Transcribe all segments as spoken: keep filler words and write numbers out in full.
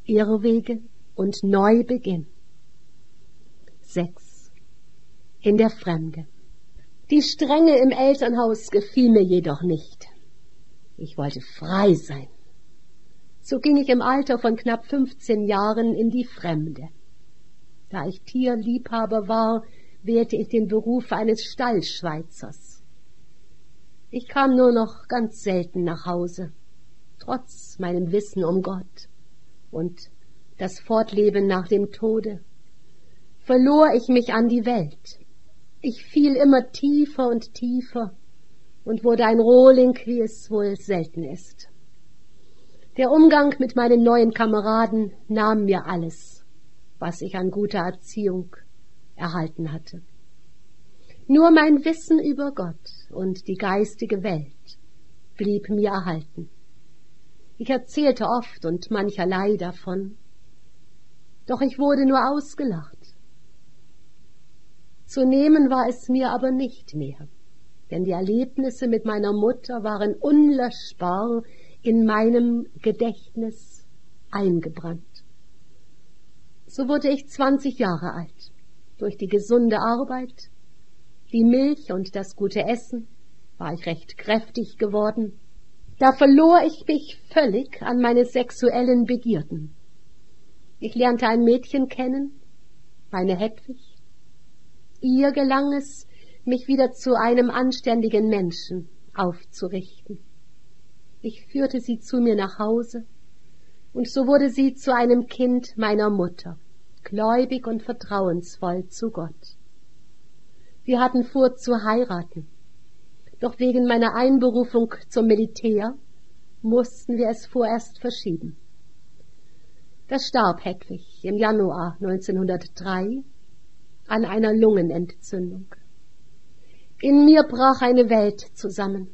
Irrwege und Neubeginn. sechs. In der Fremde. Die Strenge im Elternhaus gefiel mir jedoch nicht. Ich wollte frei sein. So ging ich im Alter von knapp fünfzehn Jahren in die Fremde. Da ich Tierliebhaber war, wählte ich den Beruf eines Stallschweizers. Ich kam nur noch ganz selten nach Hause, trotz meinem Wissen um Gott und das Fortleben nach dem Tode. Verlor ich mich an die Welt. Ich fiel immer tiefer und tiefer und wurde ein Rohling, wie es wohl selten ist. Der Umgang mit meinen neuen Kameraden nahm mir alles, was ich an guter Erziehung erhalten hatte. Nur mein Wissen über Gott und die geistige Welt blieb mir erhalten. Ich erzählte oft und mancherlei davon, doch ich wurde nur ausgelacht. Zu nehmen war es mir aber nicht mehr, denn die Erlebnisse mit meiner Mutter waren unlöschbar in meinem Gedächtnis eingebrannt. So wurde ich zwanzig Jahre alt. Durch die gesunde Arbeit, die Milch und das gute Essen war ich recht kräftig geworden. Da verlor ich mich völlig an meine sexuellen Begierden. Ich lernte ein Mädchen kennen, meine Hedwig. Ihr gelang es, mich wieder zu einem anständigen Menschen aufzurichten. Ich führte sie zu mir nach Hause, und so wurde sie zu einem Kind meiner Mutter, gläubig und vertrauensvoll zu Gott. Wir hatten vor zu heiraten, doch wegen meiner Einberufung zum Militär mussten wir es vorerst verschieben. Da starb Hedwig im Januar neunzehnhundertdrei an einer Lungenentzündung. In mir brach eine Welt zusammen.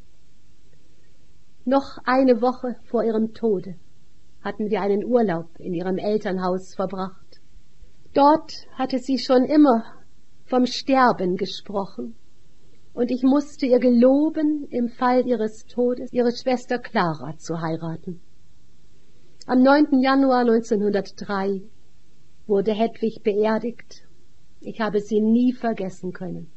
Noch eine Woche vor ihrem Tode hatten wir einen Urlaub in ihrem Elternhaus verbracht. Dort hatte sie schon immer vom Sterben gesprochen, und ich musste ihr geloben, im Fall ihres Todes ihre Schwester Clara zu heiraten. Am neunten Januar neunzehnhundertdrei wurde Hedwig beerdigt. Ich habe sie nie vergessen können.